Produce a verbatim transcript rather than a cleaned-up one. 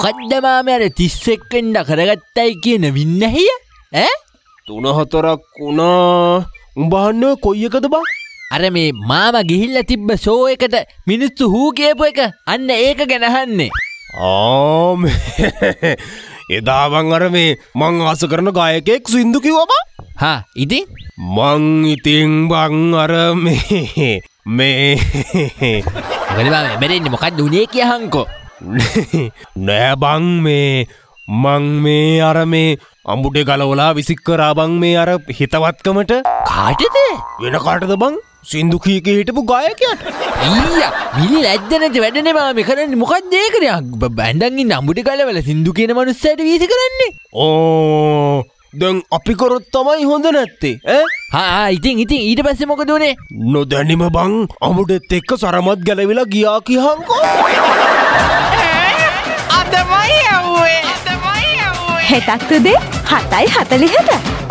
මොකද්ද මාමේ අර තිස් එක් වෙනිදා කරගත්තයි කියන වින්නැහිය ඈ තුන හතරක් වුණා උඹ අහන්නේ කොයි එකද බං අර මේ මාමා ගිහිල්ලා තිබ්බ ෂෝ එකට මිනිස්සු හූ කියපු එක අන්න ඒක ගැන අහන්නේ ආ එදා බං අර මේ මං ආස කරන ගායකයෙක් සින්දු කිව්වා බං හා ඉතින් මං ඉතින් බං අර මේ මේ මොකද බං මෙරෙන්නේ මොකද්ද උනේ කියහන්කෝ නෑ බං මේ මං මේ අර මේ අඹුඩේ ගලවලා විසික් කරා බං මේ අර හිතවත්කමට කාටද වෙන කාටද බං සින්දු කී කී හිටපු ගායකයාට අයියා මිලි ලැජ්ජ නැති වැඩනේ මාමේ කරන්නේ මොකද්ද ඒක නේ බැඳන් ඉන්න අඹුඩේ ගලවලා සින්දු කියන මනුස්සයාට වීසි කරන්නේ ඕ දැන් අපි කරොත් තමයි හොඳ නැත්තේ ඈ හා හා ඉතින් ඉතින් ඊට පස්සේ මොකද උනේ නොදැනිම බං අඹුඩෙත් එක්ක සරමත් ගැලවිලා ගියා කියහන්කෝ අදමයි යවුවේ අදමයි යවුවේ හෙටක් තුදේ හතයි හතලිහට